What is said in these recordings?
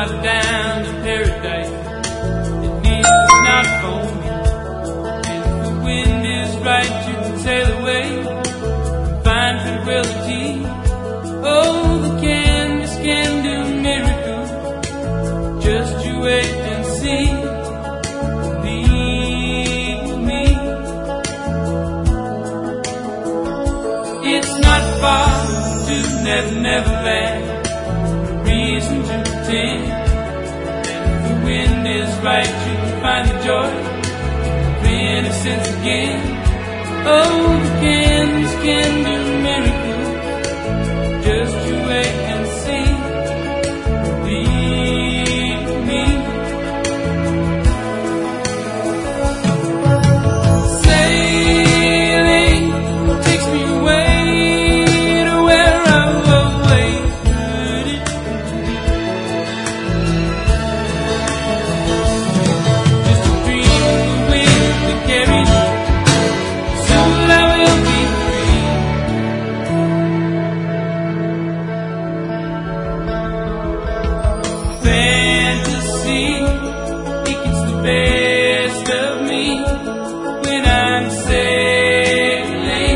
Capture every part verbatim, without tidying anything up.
fly down to paradise. At least it's not for me. And if the wind is right, you can sail away and find tranquility. Oh, the canvas can do miracles. Just you wait and see. Believe me. It's not far to Never Never Land. Reason to pretend. And if the wind is right, you can find the joy of innocence again. Oh, the canvas can do miracles. Just you wait and see. Believe me. Sailing takes me away to where I've always heard it. Just a dream of the wind that carries me. Soon I will be free. Fantasy, it gets the best of me when I'm sailing.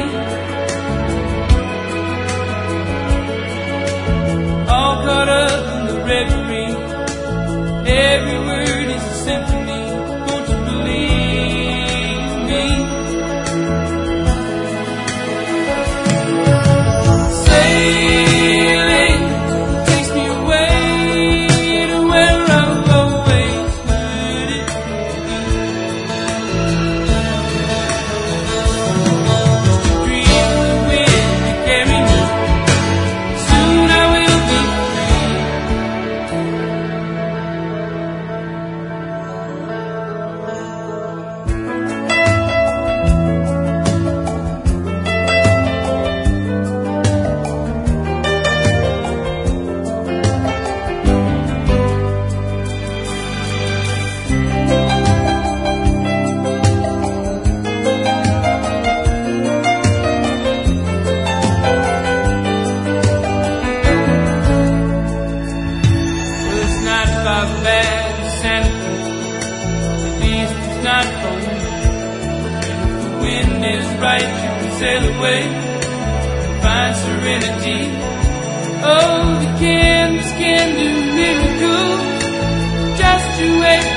All caught up in the reverie. Every word is a symphony. Won't you believe me? Sailing takes me away to where I've always heard it. Just a dream of the wind that carry me. Soon I will be free. Well, it's not about bad sanity. At least it's not for me. And if the wind is right, you can sail away and find serenity. Oh, the canvas can do miracles. Just you wait